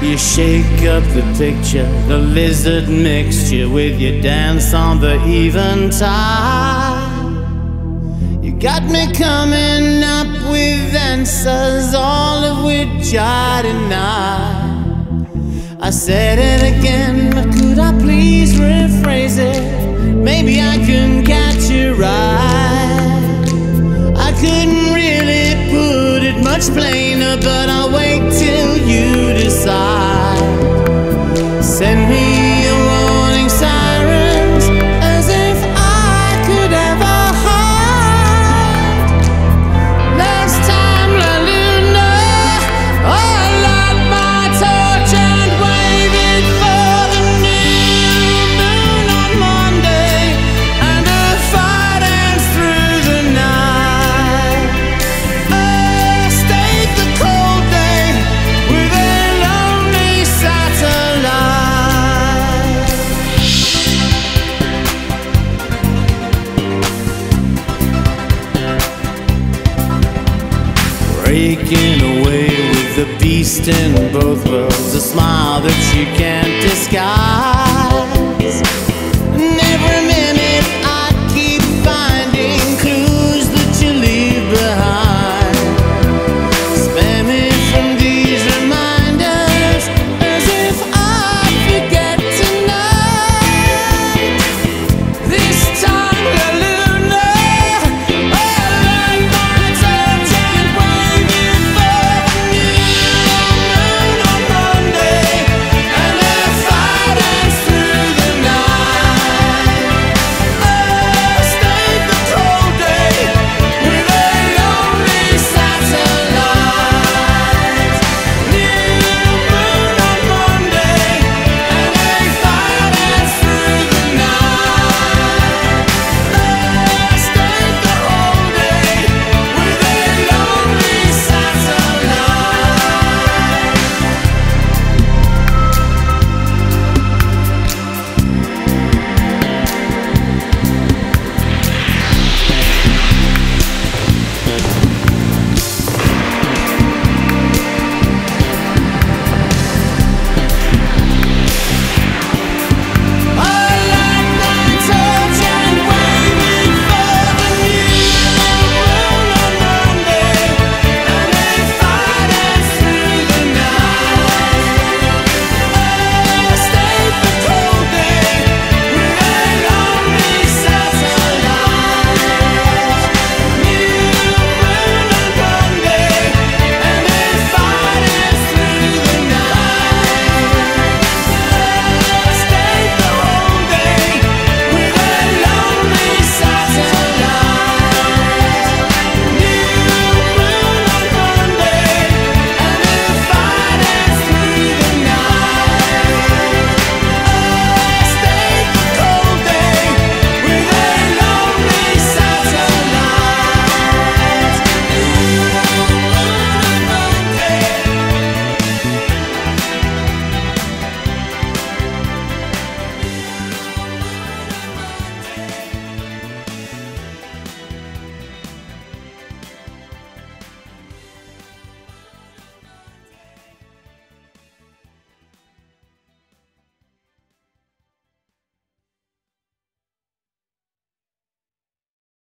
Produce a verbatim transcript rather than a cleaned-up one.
You shake up the picture, the lizard mixture, with your dance on the eventide. You got me coming up with answers, all of which I deny. I said it again, but could I please rephrase it? Maybe I can catch you right. I couldn't really put it much plainer, but I'll wait till you decide. Send me your warning sirens, as if I could ever hide. Last time La Luna, I light my torch and wave it for the new moon on Monday, and a fire dance through the night. I stayed the cold day with a lonely satellite. Breaking away with the beast in both worlds, a smile that you can't disguise.